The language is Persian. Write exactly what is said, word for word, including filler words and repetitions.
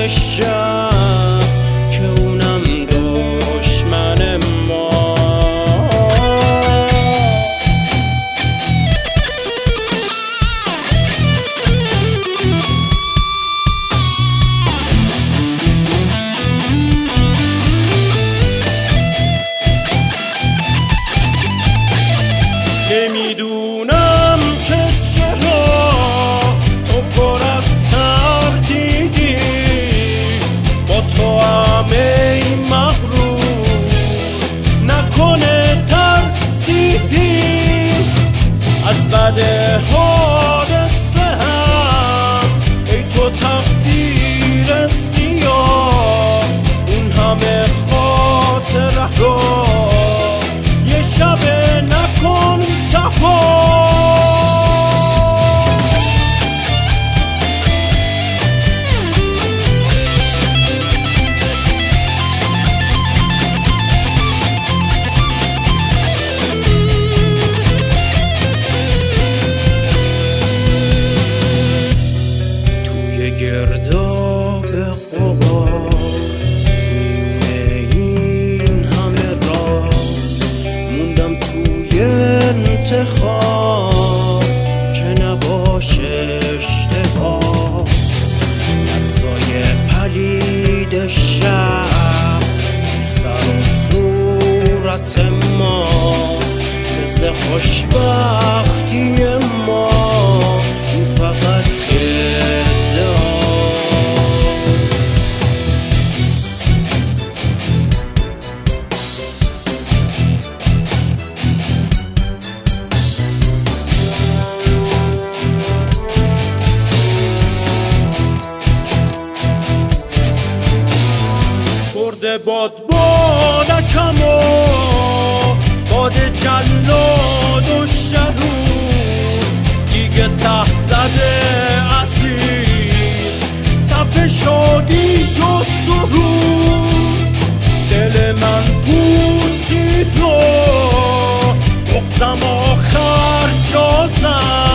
شب که اونم دشمن ما. نمیدونم که چرا تو پر از تردیدی، با تو همه مغرور نکنه ترسیدی از بد حادثه هم. ای تو تقدیر سیاه، اون همه خاطره رو یه شب نکن تپا. توی گرداب غبار میونه این همه راه موندم توی انتخاب که نباشه اشتباه. دستای پلید شب تو سر و صورت ماست که ز خوشبختی ما این فقط ادعاست. برده باد بالکم و باد جلاد و شرور دیگه ته زده عزیز صف شادی و سرور. دل من پوسید و بغزم آخر جا زد